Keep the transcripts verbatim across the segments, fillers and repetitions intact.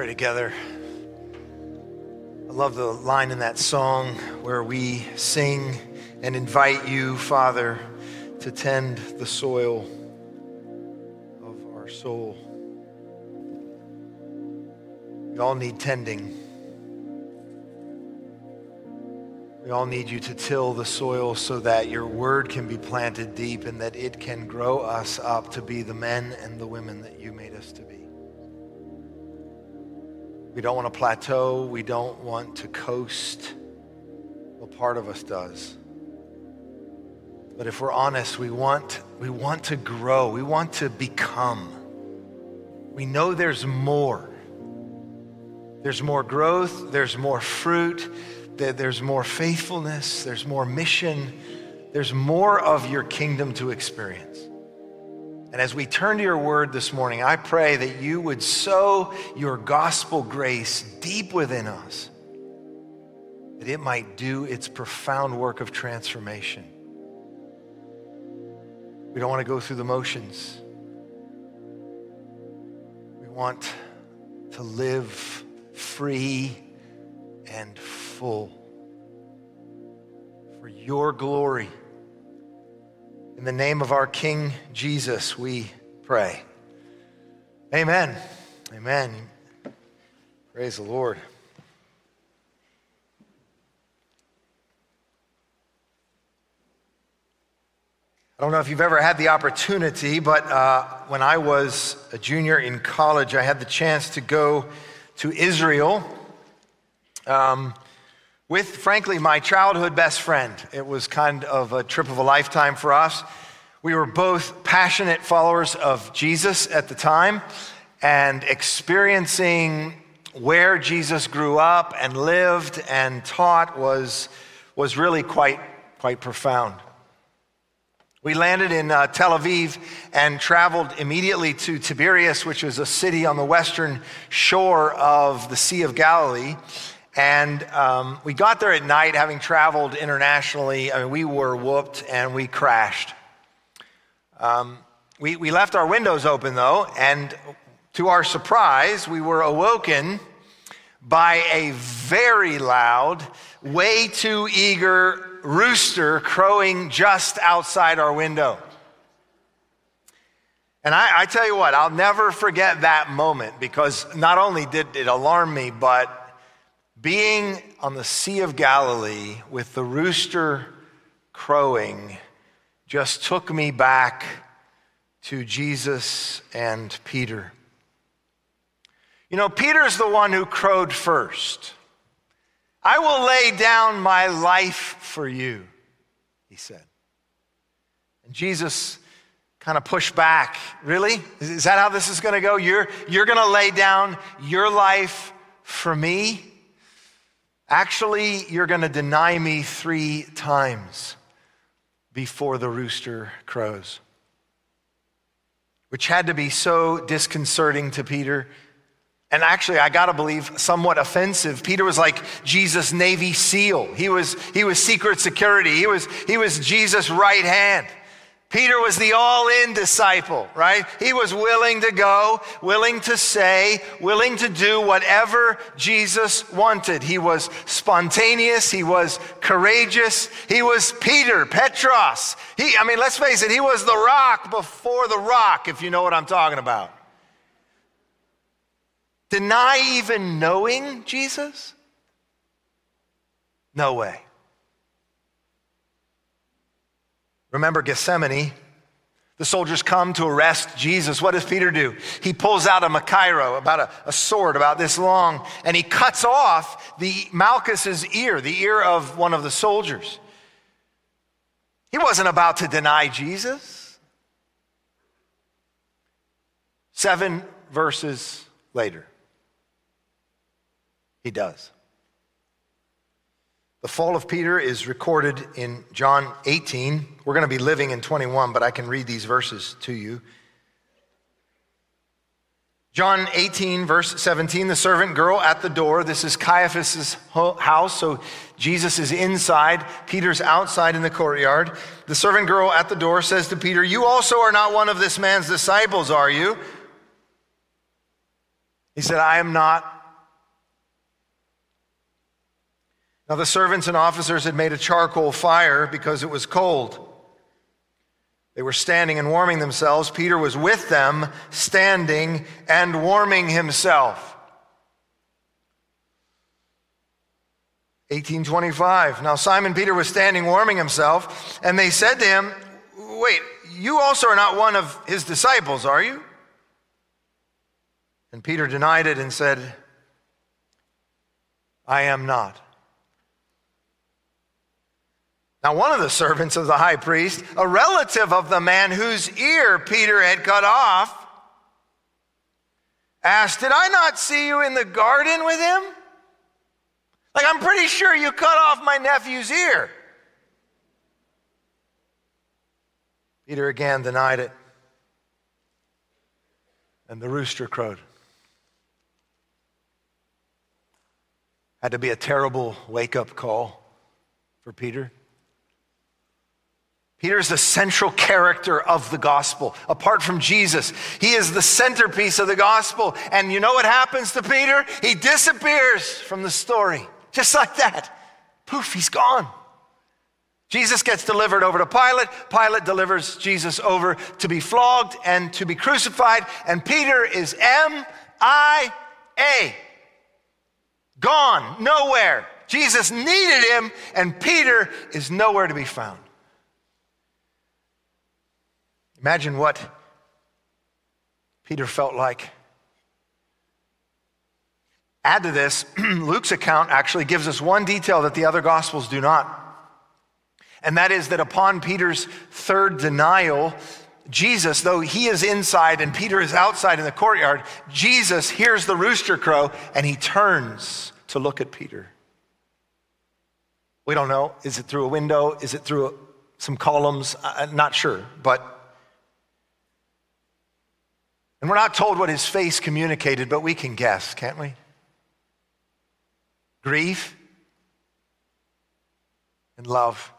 Pray together. I love the line in that song where we sing and invite you, Father, to tend the soil of our soul. We all need tending. We all need you to till the soil so that your word can be planted deep and that it can grow us up to be the men and the women that you made us to be. We don't want to plateau. We don't want to coast. Well, part of us does. But if we're honest, we want, we want to grow. We want to become. We know there's more. There's more growth. There's more fruit. There's more faithfulness. There's more mission. There's more of your kingdom to experience. And as we turn to your word this morning, I pray that you would sow your gospel grace deep within us, that it might do its profound work of transformation. We don't want to go through the motions. We want to live free and full for your glory. In the name of our King Jesus, we pray. Amen. Amen. Praise the Lord. I don't know if you've ever had the opportunity, but uh, when I was a junior in college, I had the chance to go to Israel um, with, frankly, my childhood best friend. It was kind of a trip of a lifetime for us. We were both passionate followers of Jesus at the time, and experiencing where Jesus grew up and lived and taught was, was really quite, quite profound. We landed in uh, Tel Aviv and traveled immediately to Tiberias, which is a city on the western shore of the Sea of Galilee. And um, we got there at night, having traveled internationally. I mean, we were whooped and we crashed. Um, we, we left our windows open, though, and to our surprise, we were awoken by a very loud, way too eager rooster crowing just outside our window. And I, I tell you what, I'll never forget that moment, because not only did it alarm me, but being on the Sea of Galilee with the rooster crowing just took me back to Jesus and Peter. You know, Peter's the one who crowed first. I will lay down my life for you, he said. And Jesus kind of pushed back. Really? Is that how this is going to go? You're, you're going to lay down your life for me? Actually, you're going to deny me three times before the rooster crows, which had to be so disconcerting to Peter. And actually, I got to believe, somewhat offensive. Peter was like Jesus' Navy SEAL. He was, he was secret security. He was, he was Jesus' right hand. Peter was the all-in disciple, right? He was willing to go, willing to say, willing to do whatever Jesus wanted. He was spontaneous. He was courageous. He was Peter, Petros. He, I mean, let's face it, he was the rock before the rock, if you know what I'm talking about. Deny even knowing Jesus? No way. Remember Gethsemane? The soldiers come to arrest Jesus. What does Peter do? He pulls out a Machairo, about a, a sword about this long, and he cuts off the Malchus's ear, the ear of one of the soldiers. He wasn't about to deny Jesus. Seven verses later, he does. The fall of Peter is recorded in John eighteen. We're going to be living in twenty-one, but I can read these verses to you. John eighteen, verse seventeen, the servant girl at the door. This is Caiaphas' house, so Jesus is inside. Peter's outside in the courtyard. The servant girl at the door says to Peter, "You also are not one of this man's disciples, are you?" He said, I am not. Now the servants and officers had made a charcoal fire because it was cold. They were standing and warming themselves. Peter was with them, standing and warming himself. eighteen twenty-five. Now Simon Peter was standing warming himself, and they said to him, wait, you also are not one of his disciples, are you? And Peter denied it and said, I am not. Now one of the servants of the high priest, a relative of the man whose ear Peter had cut off, asked, did I not see you in the garden with him? Like, I'm pretty sure you cut off my nephew's ear. Peter again denied it, and the rooster crowed. Had to be a terrible wake-up call for Peter. Peter is the central character of the gospel. Apart from Jesus, he is the centerpiece of the gospel. And you know what happens to Peter? He disappears from the story. Just like that. Poof, he's gone. Jesus gets delivered over to Pilate. Pilate delivers Jesus over to be flogged and to be crucified. And Peter is M I A. Gone, nowhere. Jesus needed him, and Peter is nowhere to be found. Imagine what Peter felt like. Add to this, Luke's account actually gives us one detail that the other Gospels do not. And that is that upon Peter's third denial, Jesus, though he is inside and Peter is outside in the courtyard, Jesus hears the rooster crow and he turns to look at Peter. We don't know. Is it through a window? Is it through some columns? I'm not sure, but and we're not told what his face communicated, but we can guess, can't we? Grief and love.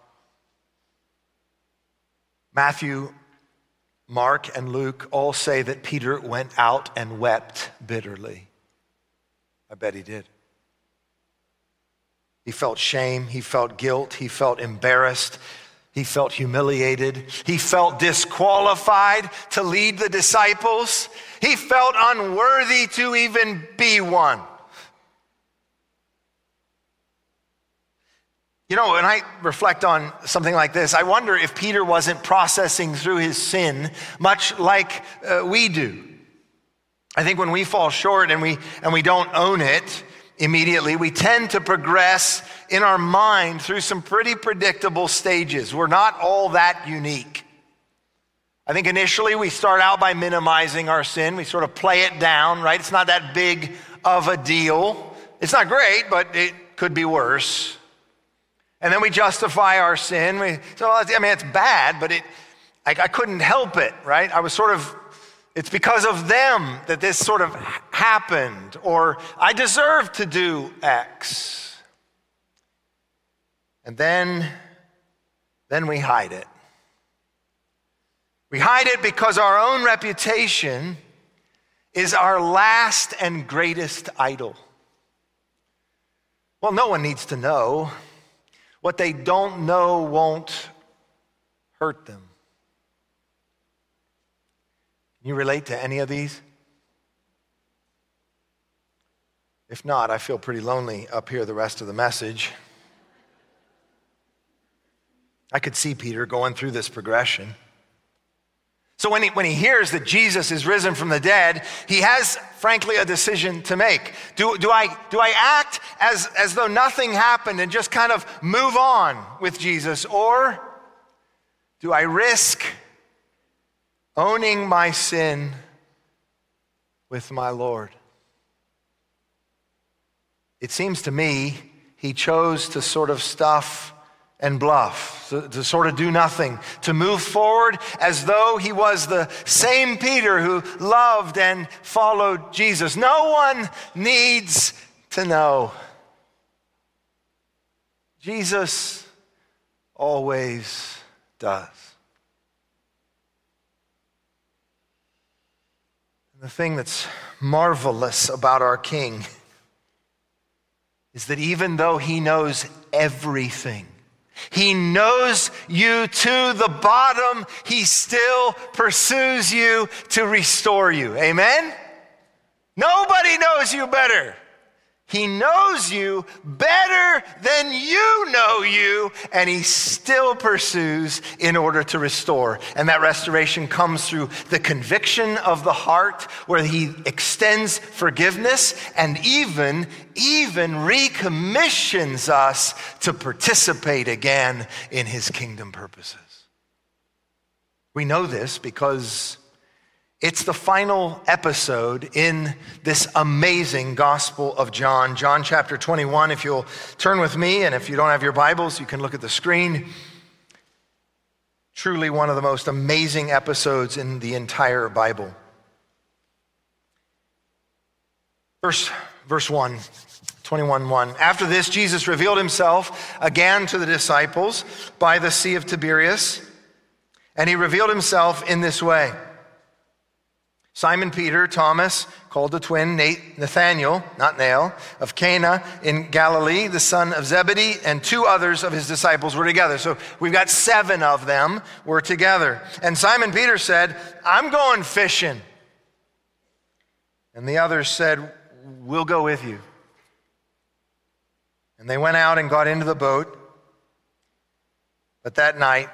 Matthew, Mark, and Luke all say that Peter went out and wept bitterly. I bet he did. He felt shame, he felt guilt, he felt embarrassed. He felt humiliated. He felt disqualified to lead the disciples. He felt unworthy to even be one. You know, when I reflect on something like this, I wonder if Peter wasn't processing through his sin much like uh, we do. I think when we fall short and we and we don't own it immediately, we tend to progress in our mind through some pretty predictable stages. We're not all that unique. I think initially we start out by minimizing our sin. We sort of play it down, right? It's not that big of a deal. It's not great, but it could be worse. And then we justify our sin. We, so, I mean, it's bad, but it, I, I couldn't help it, right? I was sort of, it's because of them that this sort of happened, or I deserve to do X. And then, then we hide it. We hide it because our own reputation is our last and greatest idol. Well, no one needs to know. What they don't know won't hurt them. Can you relate to any of these? If not, I feel pretty lonely up here the rest of the message. I could see Peter going through this progression. So when he, when he hears that Jesus is risen from the dead, he has, frankly, a decision to make. Do, do, I, do I act as, as though nothing happened and just kind of move on with Jesus? Or do I risk owning my sin with my Lord? It seems to me he chose to sort of stuff and bluff, to, to sort of do nothing, to move forward as though he was the same Peter who loved and followed Jesus. No one needs to know. Jesus always does. And the thing that's marvelous about our King is that even though he knows everything, he knows you to the bottom, he still pursues you to restore you. Amen? Nobody knows you better. He knows you better than you know you, and he still pursues in order to restore. And that restoration comes through the conviction of the heart, where he extends forgiveness and even, even recommissions us to participate again in his kingdom purposes. We know this because it's the final episode in this amazing Gospel of John. John chapter twenty-one, if you'll turn with me, and if you don't have your Bibles, you can look at the screen. Truly one of the most amazing episodes in the entire Bible. Verse, verse one, twenty-one one. After this, Jesus revealed himself again to the disciples by the Sea of Tiberias, and he revealed himself in this way. Simon Peter, Thomas, called the twin, Nathanael, not Nael, of Cana in Galilee, the son of Zebedee, and two others of his disciples were together. So we've got seven of them were together. And Simon Peter said, I'm going fishing. And the others said, we'll go with you. And they went out and got into the boat. But that night,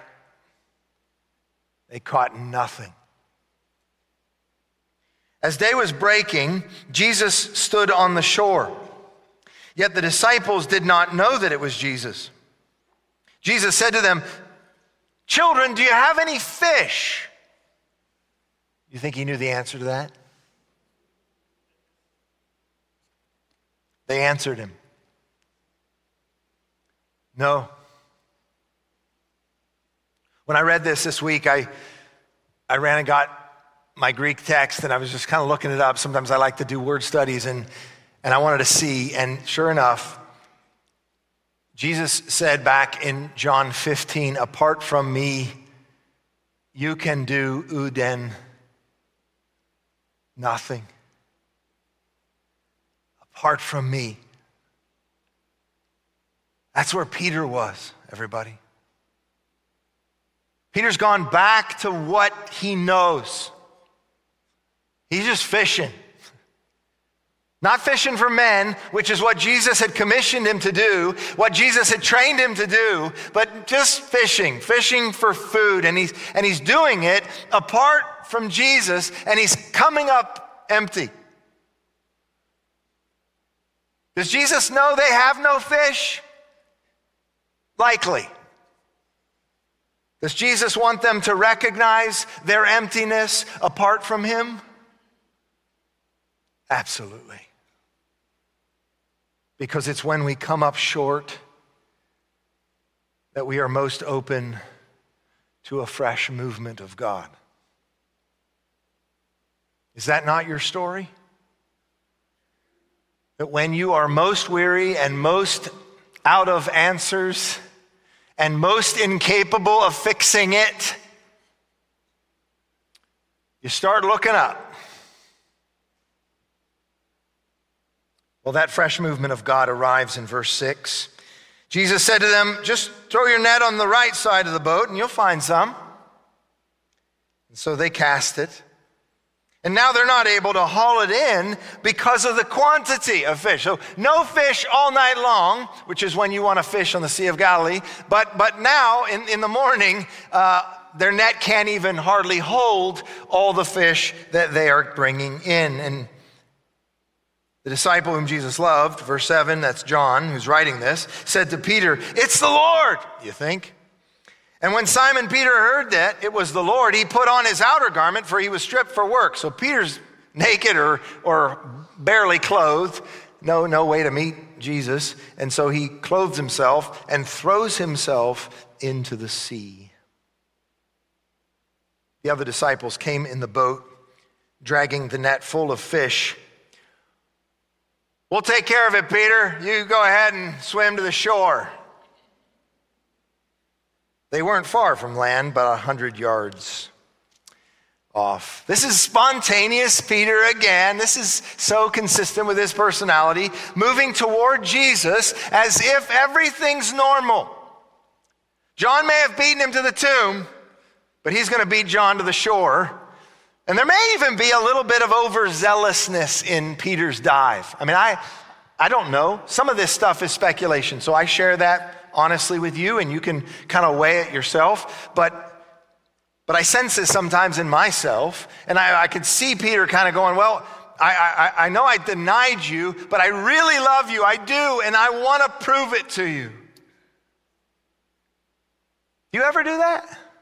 they caught nothing. As day was breaking, Jesus stood on the shore. Yet the disciples did not know that it was Jesus. Jesus said to them, children, do you have any fish? You think he knew the answer to that? They answered him, no. When I read this this week, I, I ran and got my Greek text, and I was just kind of looking it up. Sometimes I like to do word studies, and, and I wanted to see, and sure enough, Jesus said back in John fifteen, apart from me, you can do uden nothing. Apart from me. That's where Peter was, everybody. Peter's gone back to what he knows. He's just fishing. Not fishing for men, which is what Jesus had commissioned him to do, what Jesus had trained him to do, but just fishing, fishing for food. And he's, and he's doing it apart from Jesus, and he's coming up empty. Does Jesus know they have no fish? Likely. Does Jesus want them to recognize their emptiness apart from him? Absolutely. Because it's when we come up short that we are most open to a fresh movement of God. Is that not your story? That when you are most weary and most out of answers and most incapable of fixing it, you start looking up. Well, that fresh movement of God arrives in verse six. Jesus said to them, just throw your net on the right side of the boat and you'll find some. And so they cast it. And now they're not able to haul it in because of the quantity of fish. So no fish all night long, which is when you want to fish on the Sea of Galilee. But, but now in, in the morning, uh, their net can't even hardly hold all the fish that they are bringing in. And the disciple whom Jesus loved, verse seven, that's John who's writing this, said to Peter, it's the Lord, you think? And when Simon Peter heard that it was the Lord, he put on his outer garment, for he was stripped for work. So Peter's naked or, or barely clothed. No, no way to meet Jesus. And so he clothes himself and throws himself into the sea. The other disciples came in the boat, dragging the net full of fish. We'll take care of it, Peter. You go ahead and swim to the shore. They weren't far from land, but a hundred yards. off. This is spontaneous Peter again. This is so consistent with his personality, moving toward Jesus as if everything's normal. John may have beaten him to the tomb, but he's going to beat John to the shore. And there may even be a little bit of overzealousness in Peter's dive. I mean, I, I don't know. Some of this stuff is speculation, so I share that honestly with you, and you can kind of weigh it yourself. But But I sense this sometimes in myself, and I, I could see Peter kind of going, well, I, I, I know I denied you, but I really love you. I do, and I want to prove it to you. Do you ever do that?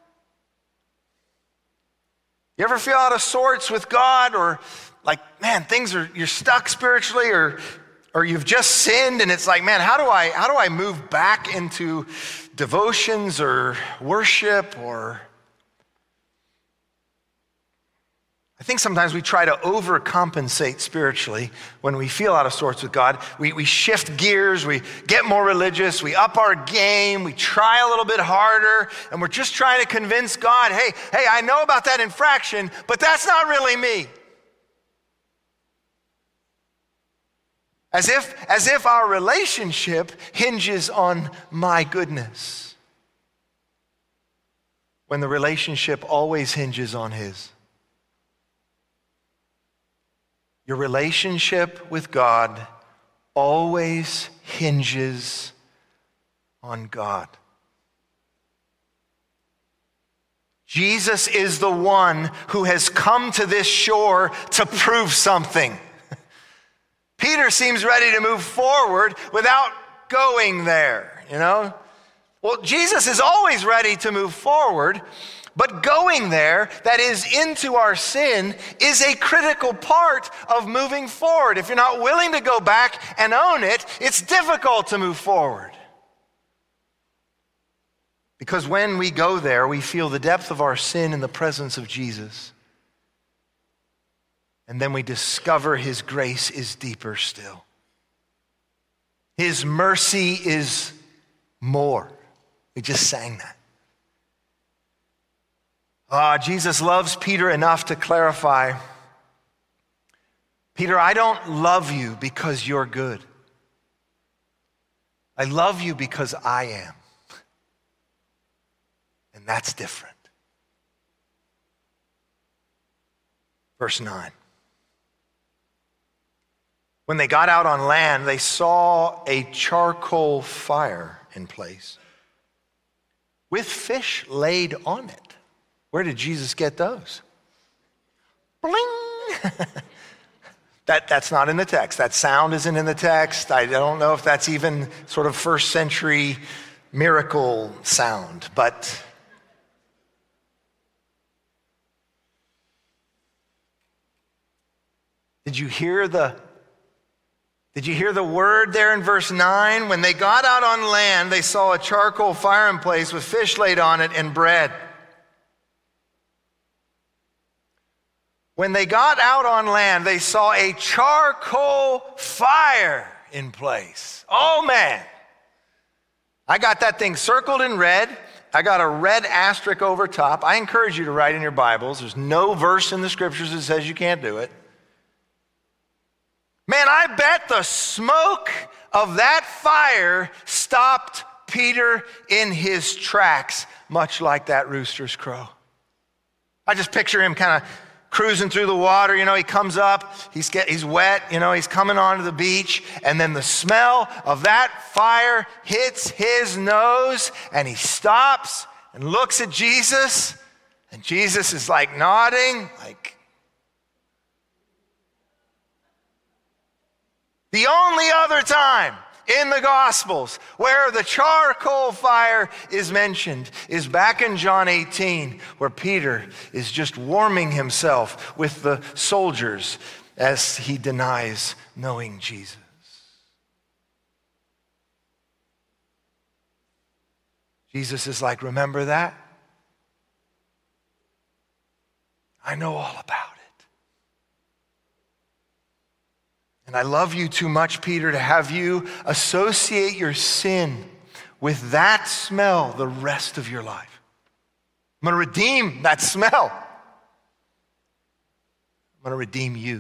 You ever feel out of sorts with God, or like, man, things are, you're stuck spiritually, or or you've just sinned, and it's like, man, how do I how do I move back into devotions or worship? Or I think sometimes we try to overcompensate spiritually when we feel out of sorts with God. We, we shift gears, we get more religious, we up our game, we try a little bit harder, and we're just trying to convince God, hey, hey, I know about that infraction, but that's not really me. As if, as if our relationship hinges on my goodness, when the relationship always hinges on His. Your relationship with God always hinges on God. Jesus is the one who has come to this shore to prove something. Peter seems ready to move forward without going there, you know? Well, Jesus is always ready to move forward, but going there, that is into our sin, is a critical part of moving forward. If you're not willing to go back and own it, it's difficult to move forward. Because when we go there, we feel the depth of our sin in the presence of Jesus. And then we discover His grace is deeper still. His mercy is more. We just sang that. Ah, Jesus loves Peter enough to clarify, Peter, I don't love you because you're good. I love you because I am. And that's different. Verse nine. When they got out on land, they saw a charcoal fire in place with fish laid on it. Where did Jesus get those? Bling! that, that's not in the text. That sound isn't in the text. I don't know if that's even sort of first century miracle sound, but did you hear the Did you hear the word there in verse nine? When they got out on land, they saw a charcoal fire in place with fish laid on it and bread. When they got out on land, they saw a charcoal fire in place. Oh man, I got that thing circled in red. I got a red asterisk over top. I encourage you to write in your Bibles. There's no verse in the scriptures that says you can't do it. Man, I bet the smoke of that fire stopped Peter in his tracks, much like that rooster's crow. I just picture him kind of cruising through the water. You know, he comes up, he's get, he's wet, you know, he's coming onto the beach, and then the smell of that fire hits his nose, and he stops and looks at Jesus, and Jesus is like nodding, like, the only other time in the Gospels where the charcoal fire is mentioned is back in John eighteen, where Peter is just warming himself with the soldiers as he denies knowing Jesus. Jesus is like, remember that? I know all about it. And I love you too much, Peter, to have you associate your sin with that smell the rest of your life. I'm going to redeem that smell. I'm going to redeem you.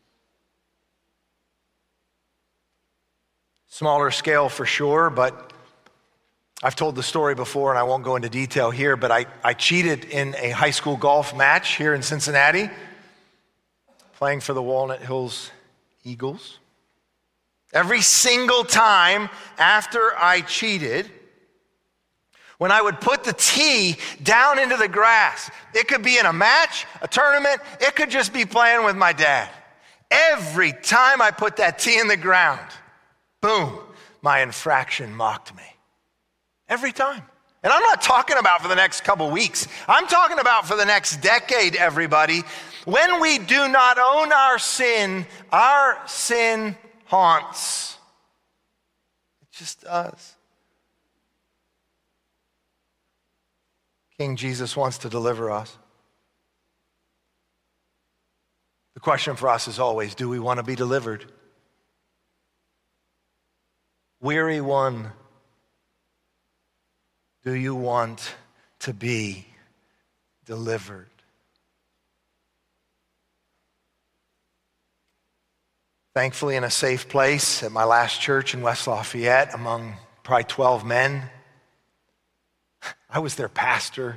Smaller scale for sure, but I've told the story before and I won't go into detail here, but I, I cheated in a high school golf match here in Cincinnati, playing for the Walnut Hills Eagles. Every single time after I cheated, when I would put the tee down into the grass, it could be in a match, a tournament, it could just be playing with my dad. Every time I put that tee in the ground, boom, my infraction mocked me. Every time. And I'm not talking about for the next couple weeks. I'm talking about for the next decade, everybody. When we do not own our sin, our sin haunts. It just does. King Jesus wants to deliver us. The question for us is always, do we want to be delivered? Weary one, do you want to be delivered? Thankfully, in a safe place at my last church in West Lafayette, among probably twelve men, I was their pastor.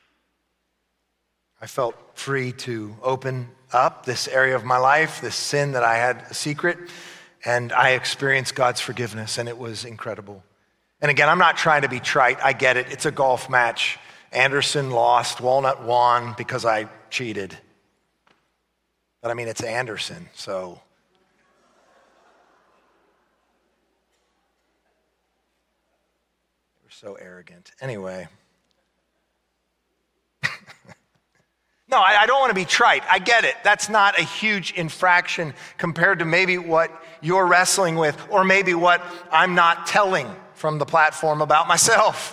I felt free to open up this area of my life, this sin that I had a secret, and I experienced God's forgiveness, and it was incredible. And again, I'm not trying to be trite. I get it. It's a golf match. Anderson lost, Walnut won because I cheated. But I mean, it's Anderson, so. We're so arrogant. Anyway. No, I, I don't want to be trite. I get it. That's not a huge infraction compared to maybe what you're wrestling with or maybe what I'm not telling from the platform about myself.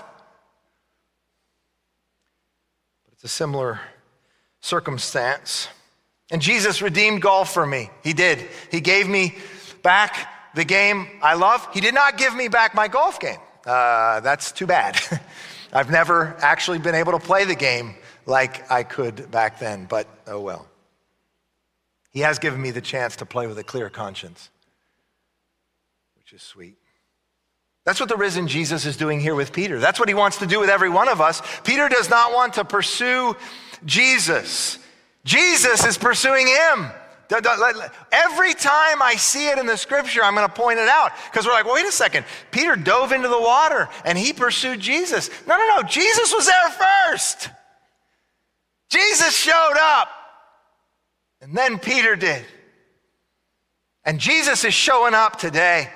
But it's a similar circumstance. And Jesus redeemed golf for me. He did. He gave me back the game I love. He did not give me back my golf game. Uh, that's too bad. I've never actually been able to play the game like I could back then, but oh well. He has given me the chance to play with a clear conscience, which is sweet. That's what the risen Jesus is doing here with Peter. That's what he wants to do with every one of us. Peter does not want to pursue Jesus. Jesus is pursuing him. Every time I see it in the scripture, I'm going to point it out because we're like, well, wait a second. Peter dove into the water and he pursued Jesus. No, no, no. Jesus was there first. Jesus showed up, and then Peter did. And Jesus is showing up today.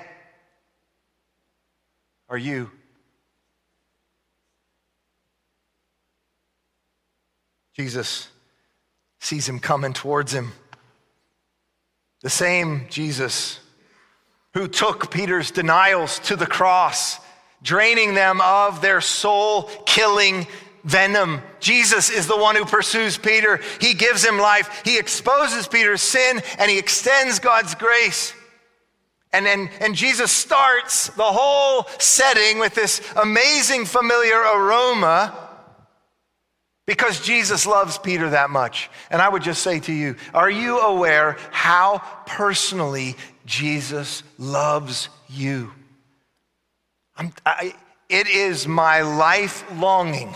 Are you? Jesus sees him coming towards him. The same Jesus who took Peter's denials to the cross, draining them of their soul-killing venom. Jesus is the one who pursues Peter. He gives him life. He exposes Peter's sin and he extends God's grace. And, and, and Jesus starts the whole setting with this amazing familiar aroma because Jesus loves Peter that much. And I would just say to you, are you aware how personally Jesus loves you? I'm, I, it is my life longing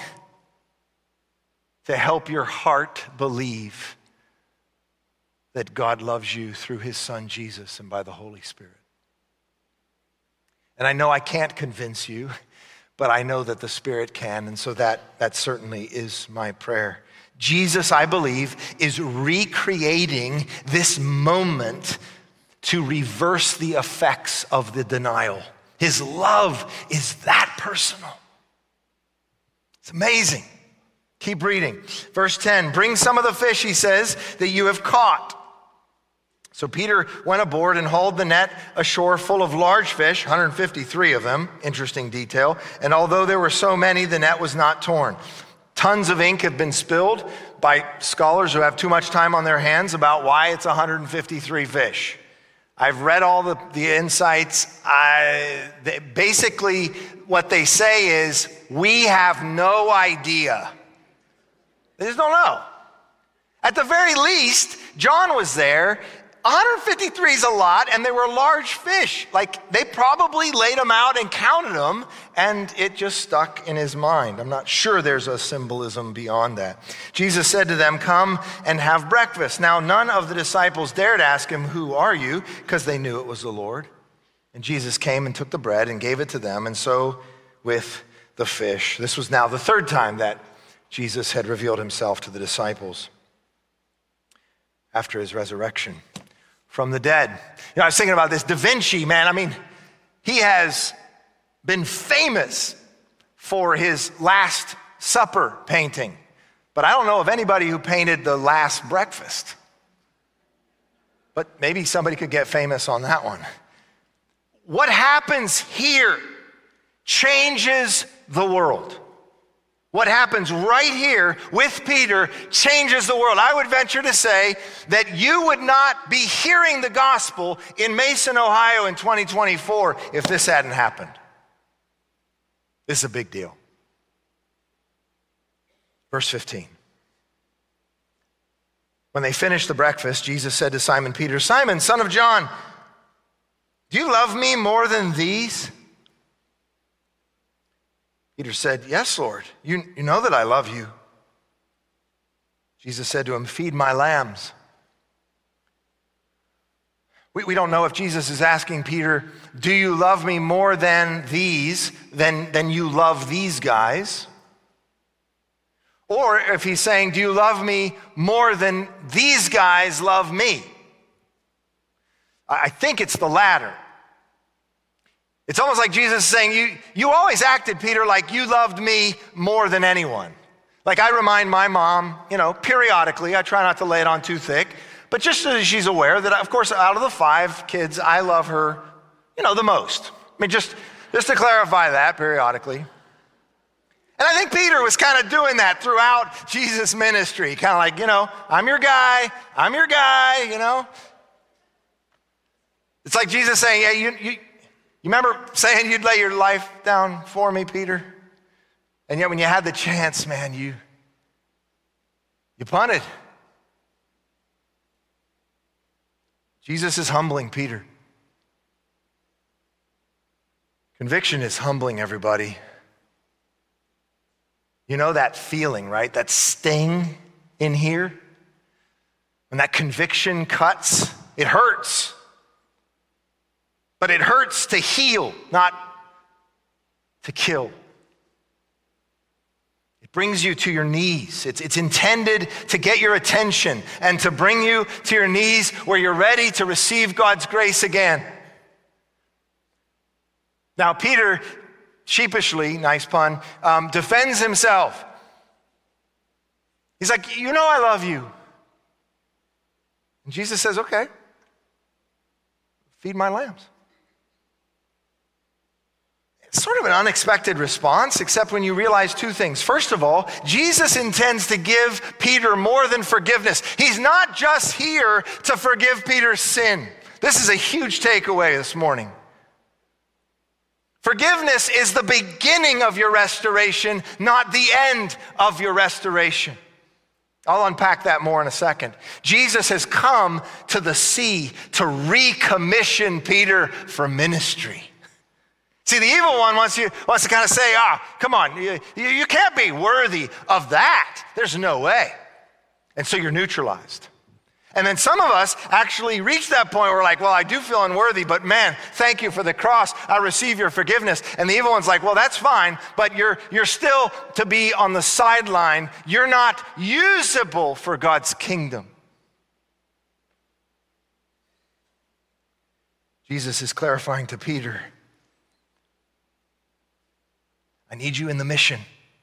to help your heart believe that God loves you through his son Jesus and by the Holy Spirit. And I know I can't convince you, but I know that the Spirit can, and so that, that certainly is my prayer. Jesus, I believe, is recreating this moment to reverse the effects of the denial. His love is that personal. It's amazing. Keep reading. Verse ten, bring some of the fish, he says, that you have caught. So Peter went aboard and hauled the net ashore full of large fish, one hundred fifty-three of them, interesting detail. And although there were so many, the net was not torn. Tons of ink have been spilled by scholars who have too much time on their hands about why it's one hundred fifty-three fish. I've read all the, the insights. I, they, basically, what they say is, we have no idea. They just don't know. At the very least, John was there. one hundred fifty-three is a lot, and they were large fish. Like, they probably laid them out and counted them, and it just stuck in his mind. I'm not sure there's a symbolism beyond that. Jesus said to them, "Come and have breakfast." Now, none of the disciples dared ask him, "Who are you?" because they knew it was the Lord. And Jesus came and took the bread and gave it to them, and so with the fish. This was now the third time that Jesus had revealed himself to the disciples after his resurrection from the dead. You know, I was thinking about this. Da Vinci, man, I mean, he has been famous for his Last Supper painting, but I don't know of anybody who painted the Last Breakfast. But maybe somebody could get famous on that one. What happens here changes the world. What happens right here with Peter changes the world. I would venture to say that you would not be hearing the gospel in Mason, Ohio in twenty twenty-four if this hadn't happened. This is a big deal. Verse fifteen. When they finished the breakfast, Jesus said to Simon Peter, "Simon, son of John, do you love me more than these?" Peter said, "Yes, Lord, you, you know that I love you." Jesus said to him, "Feed my lambs." We, we don't know if Jesus is asking Peter, "Do you love me more than these, than, than you love these guys?" Or if he's saying, "Do you love me more than these guys love me?" I think it's the latter. It's almost like Jesus is saying, you, you always acted, Peter, like you loved me more than anyone. Like I remind my mom, you know, periodically, I try not to lay it on too thick, but just so she's aware that, of course, out of the five kids, I love her, you know, the most. I mean, just, just to clarify that periodically. And I think Peter was kind of doing that throughout Jesus' ministry, kind of like, you know, I'm your guy, I'm your guy, you know. It's like Jesus saying, "Yeah, you, you, you remember saying you'd lay your life down for me, Peter? And yet when you had the chance, man, you, you punted." Jesus is humbling Peter. Conviction is humbling everybody. You know that feeling, right? That sting in here? When that conviction cuts, it hurts. But it hurts to heal, not to kill. It brings you to your knees. It's, it's intended to get your attention and to bring you to your knees where you're ready to receive God's grace again. Now, Peter, sheepishly, nice pun, um, defends himself. He's like, "You know I love you." And Jesus says, "Okay, feed my lambs." Sort of an unexpected response, except when you realize two things. First of all, Jesus intends to give Peter more than forgiveness. He's not just here to forgive Peter's sin. This is a huge takeaway this morning. Forgiveness is the beginning of your restoration, not the end of your restoration. I'll unpack that more in a second. Jesus has come to the sea to recommission Peter for ministry. See, the evil one wants you wants to kind of say, "Ah, oh, come on, you, you can't be worthy of that. There's no way." And so you're neutralized. And then some of us actually reach that point where we're like, "Well, I do feel unworthy, but man, thank you for the cross. I receive your forgiveness." And the evil one's like, "Well, that's fine, but you're you're still to be on the sideline. You're not usable for God's kingdom." Jesus is clarifying to Peter, I need you in the mission.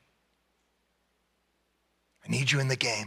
I need you in the game.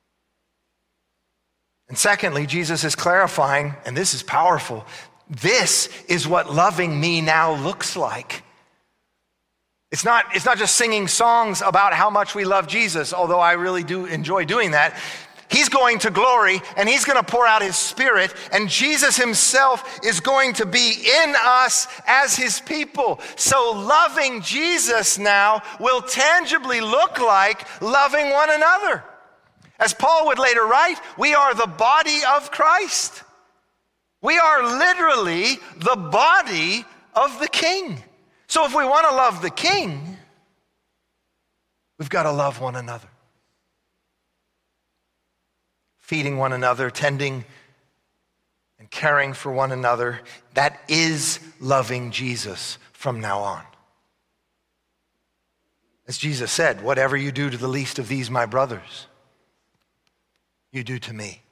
And secondly, Jesus is clarifying, and this is powerful, this is what loving me now looks like. It's not, it's not just singing songs about how much we love Jesus, although I really do enjoy doing that. He's going to glory, and he's going to pour out his Spirit, and Jesus himself is going to be in us as his people. So loving Jesus now will tangibly look like loving one another. As Paul would later write, we are the body of Christ. We are literally the body of the King. So if we want to love the King, we've got to love one another. Feeding one another, tending and caring for one another, that is loving Jesus from now on. As Jesus said, whatever you do to the least of these, my brothers, you do to me.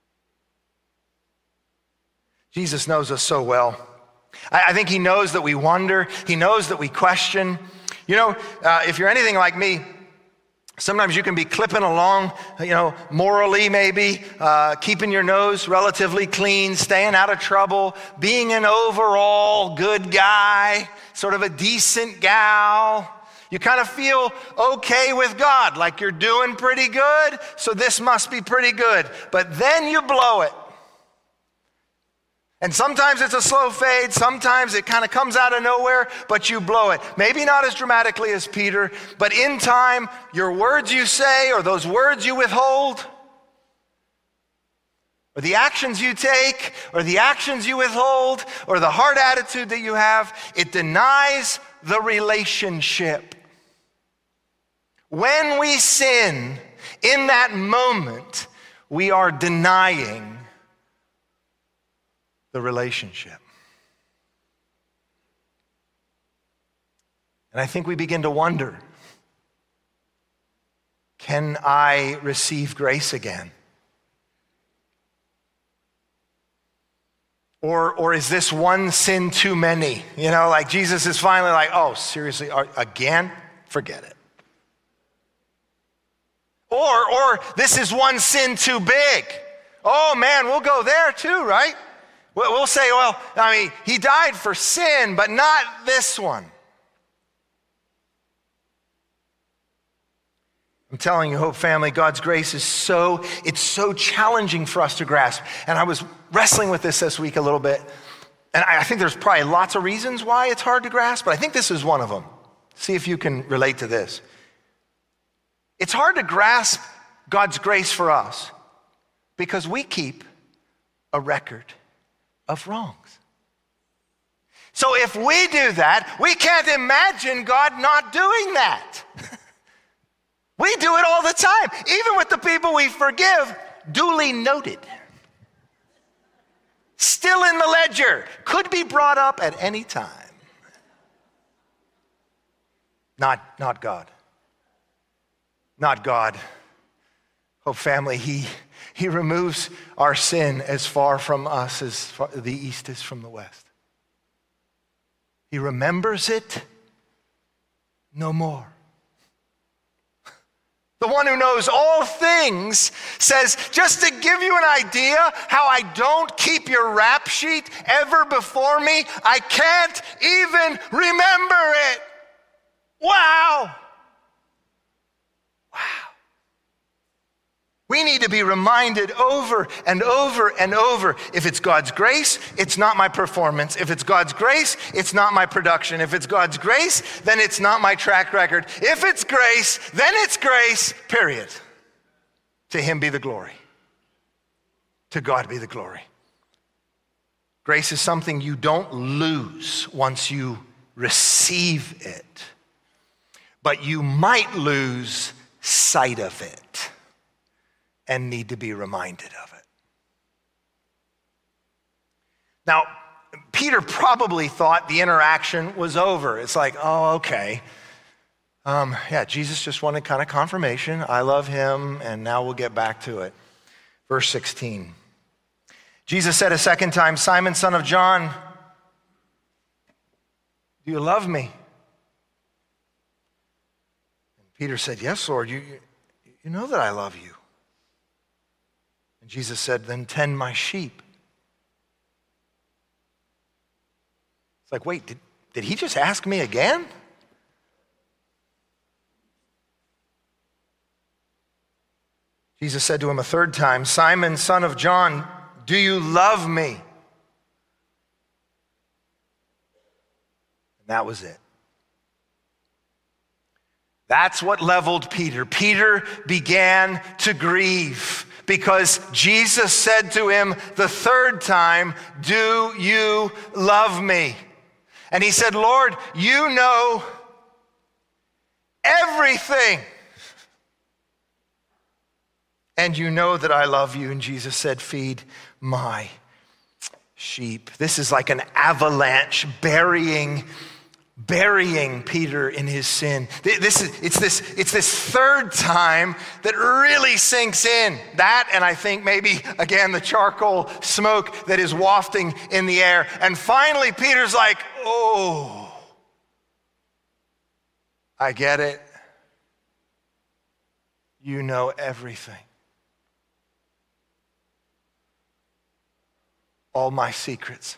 Jesus knows us so well. I think he knows that we wonder. He knows that we question. You know, uh, if you're anything like me, sometimes you can be clipping along, you know, morally maybe, uh, keeping your nose relatively clean, staying out of trouble, being an overall good guy, sort of a decent gal. You kind of feel okay with God, like you're doing pretty good, so this must be pretty good. But then you blow it. And sometimes it's a slow fade, sometimes it kind of comes out of nowhere, but you blow it. Maybe not as dramatically as Peter, but in time, your words you say or those words you withhold, or the actions you take, or the actions you withhold, or the hard attitude that you have, it denies the relationship. When we sin, in that moment, we are denying the relationship. And I think we begin to wonder, can I receive grace again? Or, or is this one sin too many? You know, like Jesus is finally like, oh, seriously, again? Forget it. Or, or this is one sin too big. Oh man, we'll go there too, right? We'll say, well, I mean, he died for sin, but not this one. I'm telling you, Hope family, God's grace is so, it's so challenging for us to grasp. And I was wrestling with this this week a little bit. And I think there's probably lots of reasons why it's hard to grasp, but I think this is one of them. See if you can relate to this. It's hard to grasp God's grace for us because we keep a record of wrongs. So if we do that, we can't imagine God not doing that. We do it all the time, even with the people we forgive, duly noted. Still in the ledger, could be brought up at any time. Not, not God. Not God. Oh, family, he, he removes our sin as far from us as far, the east is from the west. He remembers it no more. The one who knows all things says, just to give you an idea how I don't keep your rap sheet ever before me, I can't even remember it. Wow. Wow. We need to be reminded over and over and over. If it's God's grace, it's not my performance. If it's God's grace, it's not my production. If it's God's grace, then it's not my track record. If it's grace, then it's grace, period. To him be the glory. To God be the glory. Grace is something you don't lose once you receive it, but you might lose sight of it and need to be reminded of it. Now, Peter probably thought the interaction was over. It's like, oh, okay. Um, yeah, Jesus just wanted kind of confirmation. I love him, and now we'll get back to it. Verse sixteen. Jesus said a second time, Simon, son of John, do you love me? And Peter said, yes, Lord, you, you know that I love you. And Jesus said, then tend my sheep. It's like, wait, did, did he just ask me again? Jesus said to him a third time, Simon, son of John, do you love me? And that was it. That's what leveled Peter. Peter began to grieve because Jesus said to him the third time, "Do you love me?" And he said, "Lord, you know everything. And you know that I love you." And Jesus said, "Feed my sheep." This is like an avalanche burying burying Peter in his sin. This is, it's, this, it's this third time that really sinks in. That, and I think maybe, again, the charcoal smoke that is wafting in the air. And finally, Peter's like, "Oh, I get it. You know everything. All my secrets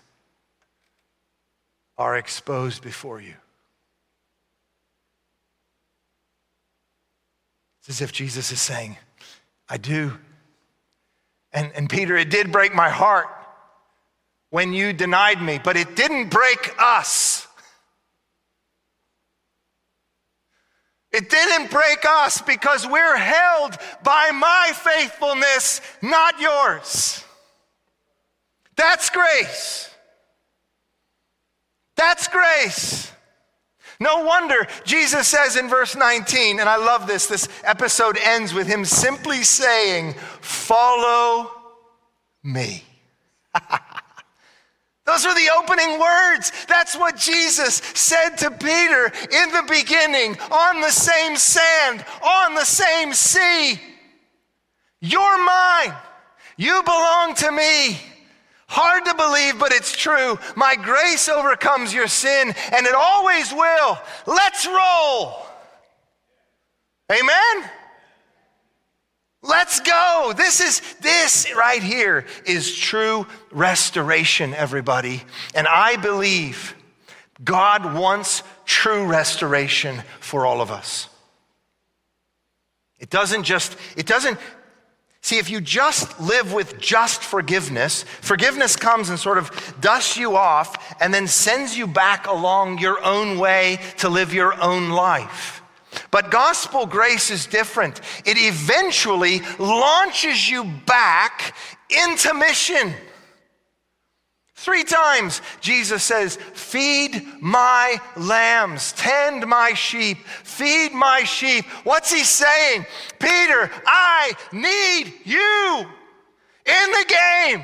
are exposed before you." It's as if Jesus is saying, "I do. And, and Peter, it did break my heart when you denied me, but it didn't break us. It didn't break us because we're held by my faithfulness, not yours." That's grace. That's grace. No wonder Jesus says in verse nineteen, and I love this, this episode ends with him simply saying, "Follow me." Those are the opening words. That's what Jesus said to Peter in the beginning, on the same sand, on the same sea. "You're mine. You belong to me." Hard to believe, but it's true. My grace overcomes your sin, and it always will. Let's roll. Amen? Let's go. This is, this right here is true restoration, everybody. And I believe God wants true restoration for all of us. It doesn't just, it doesn't, see, if you just live with just forgiveness, forgiveness comes and sort of dusts you off and then sends you back along your own way to live your own life. But gospel grace is different. It eventually launches you back into mission. Three times Jesus says, "Feed my lambs, tend my sheep, feed my sheep." What's he saying? Peter, I need you in the game.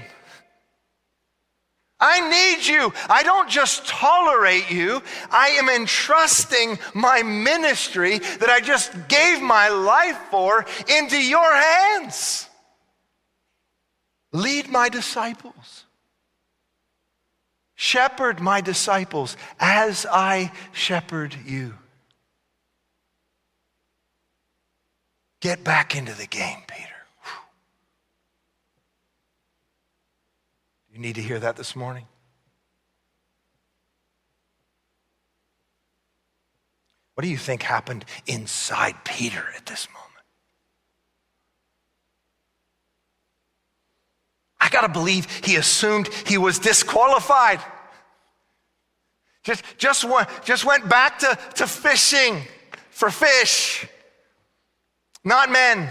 I need you. I don't just tolerate you. I am entrusting my ministry that I just gave my life for into your hands. Lead my disciples. Shepherd my disciples as I shepherd you. Get back into the game, Peter. Whew. You need to hear that this morning. What do you think happened inside Peter at this moment? I gotta believe he assumed he was disqualified. Just, just, went, just went back to, to fishing for fish, not men.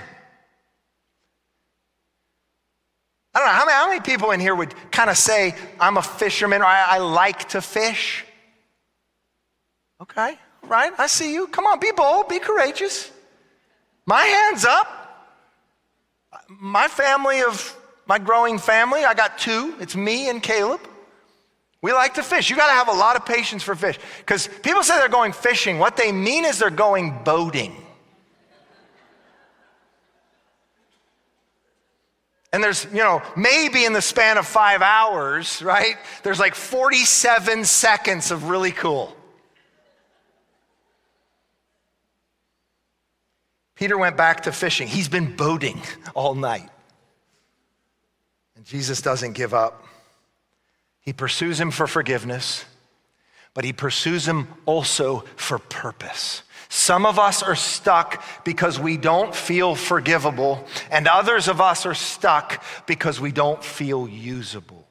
I don't know, how many, how many people in here would kind of say, "I'm a fisherman," or I, I like to fish? Okay, right, I see you. Come on, be bold, be courageous. My hand's up. My family of My growing family, I got two. It's me and Caleb. We like to fish. You got to have a lot of patience for fish. Because people say they're going fishing. What they mean is they're going boating. And there's, you know, maybe in the span of five hours, right? There's like forty-seven seconds of really cool. Peter went back to fishing. He's been boating all night. And Jesus doesn't give up. He pursues him for forgiveness, but he pursues him also for purpose. Some of us are stuck because we don't feel forgivable, and others of us are stuck because we don't feel usable.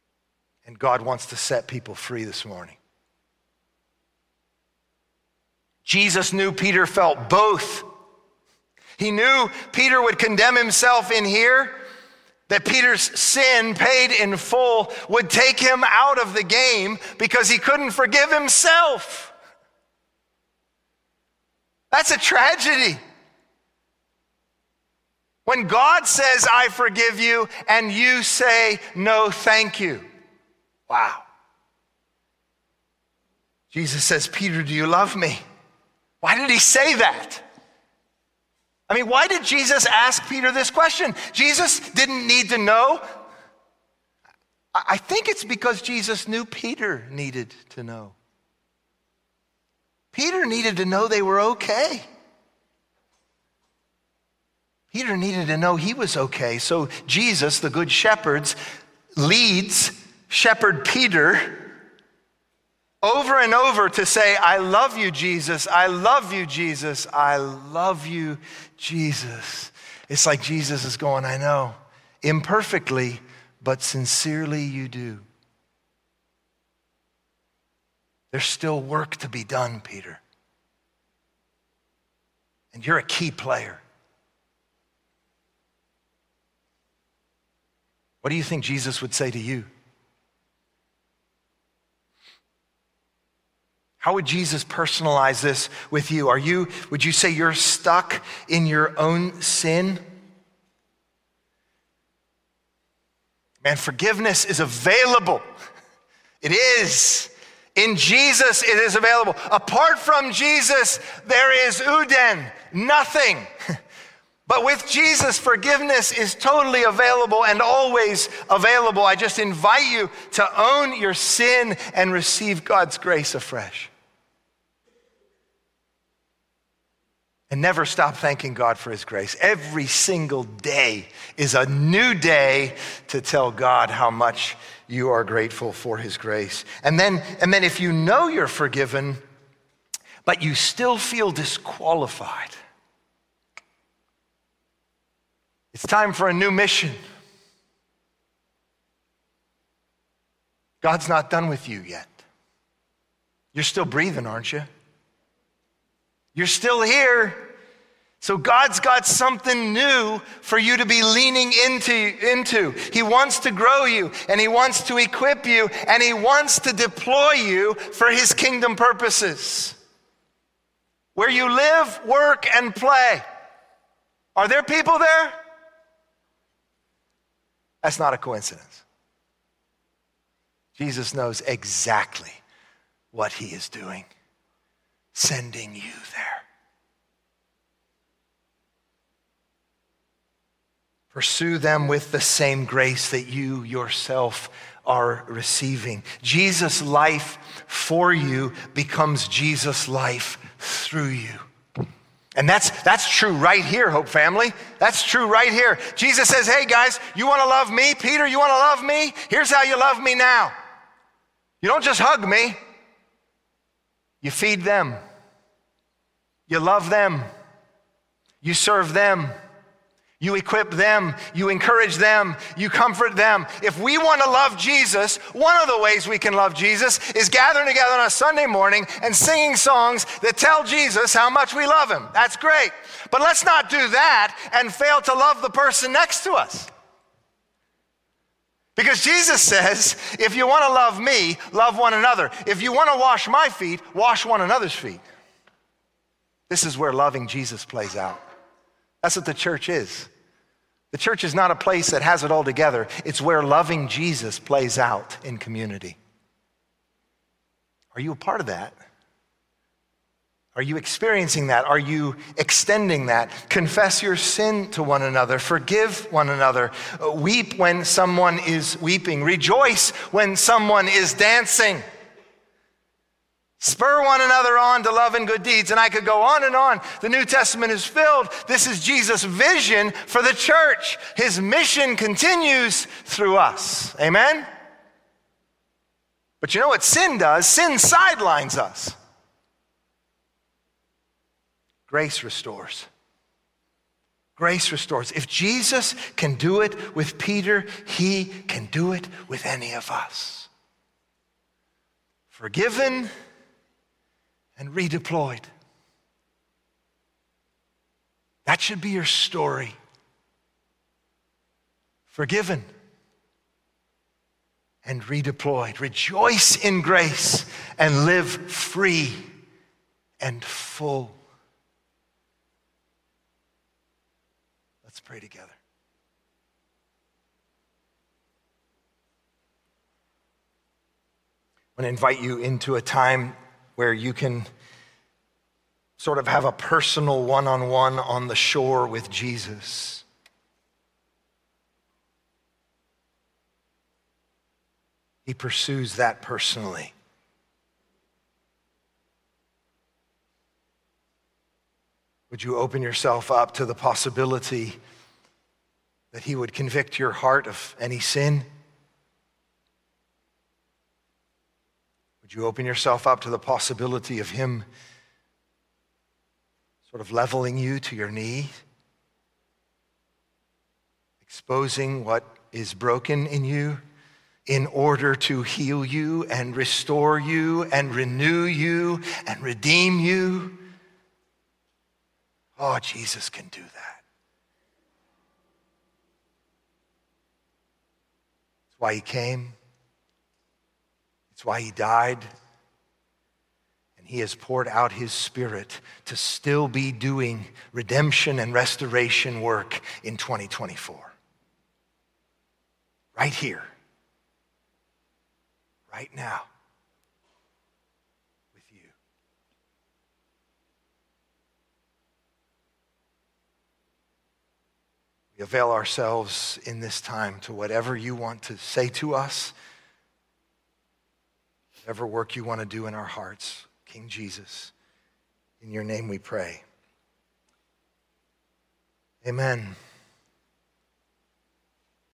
And God wants to set people free this morning. Jesus knew Peter felt both. He knew Peter would condemn himself in here, that Peter's sin paid in full would take him out of the game because he couldn't forgive himself. That's a tragedy. When God says, I forgive you, and you say, no, thank you. Wow. Jesus says, Peter, do you love me? Why did he say that? I mean, why did Jesus ask Peter this question? Jesus didn't need to know. I think it's because Jesus knew Peter needed to know. Peter needed to know they were okay. Peter needed to know he was okay. So Jesus, the good shepherd, leads shepherd Peter over and over to say, I love you, Jesus. I love you, Jesus. I love you, Jesus. It's like Jesus is going, I know, imperfectly, but sincerely you do. There's still work to be done, Peter. And you're a key player. What do you think Jesus would say to you? How would Jesus personalize this with you? Are you, would you say you're stuck in your own sin? Man, forgiveness is available. It is. In Jesus, it is available. Apart from Jesus, there is uden, nothing. But with Jesus, forgiveness is totally available and always available. I just invite you to own your sin and receive God's grace afresh. And never stop thanking God for his grace. Every single day is a new day to tell God how much you are grateful for his grace. And then, and then if you know you're forgiven, but you still feel disqualified, it's time for a new mission. God's not done with you yet. You're still breathing, aren't you? You're still here. So God's got something new for you to be leaning into, into. He wants to grow you, and he wants to equip you, and he wants to deploy you for his kingdom purposes. Where you live, work, and play. Are there people there? That's not a coincidence. Jesus knows exactly what he is doing, sending you there. Pursue them with the same grace that you yourself are receiving. Jesus' life for you becomes Jesus' life through you. And that's that's true right here, Hope Family. That's true right here. Jesus says, hey guys, you want to love me? Peter, you want to love me? Here's how you love me now. You don't just hug me. You feed them. You love them. You serve them. You equip them, you encourage them, you comfort them. If we want to love Jesus, one of the ways we can love Jesus is gathering together on a Sunday morning and singing songs that tell Jesus how much we love him. That's great. But let's not do that and fail to love the person next to us. Because Jesus says, if you want to love me, love one another. If you want to wash my feet, wash one another's feet. This is where loving Jesus plays out. That's what the church is. The church is not a place that has it all together. It's where loving Jesus plays out in community. Are you a part of that? Are you experiencing that? Are you extending that? Confess your sin to one another. Forgive one another. Weep when someone is weeping. Rejoice when someone is dancing. Spur one another on to love and good deeds. And I could go on and on. The New Testament is filled. This is Jesus' vision for the church. His mission continues through us. Amen? But you know what sin does? Sin sidelines us. Grace restores. Grace restores. If Jesus can do it with Peter, he can do it with any of us. Forgiven and redeployed. That should be your story. Forgiven and redeployed. Rejoice in grace and live free and full. Let's pray together. I want to invite you into a time where you can sort of have a personal one-on-one on the shore with Jesus. He pursues that personally. Would you open yourself up to the possibility that he would convict your heart of any sin? Would you open yourself up to the possibility of him sort of leveling you to your knee, exposing what is broken in you in order to heal you and restore you and renew you and redeem you? Oh, Jesus can do that. That's why he came. It's why he died. And he has poured out his Spirit to still be doing redemption and restoration work in twenty twenty-four. Right here. Right now. With you. We avail ourselves in this time to whatever you want to say to us. Whatever work you want to do in our hearts, King Jesus, in your name we pray. Amen.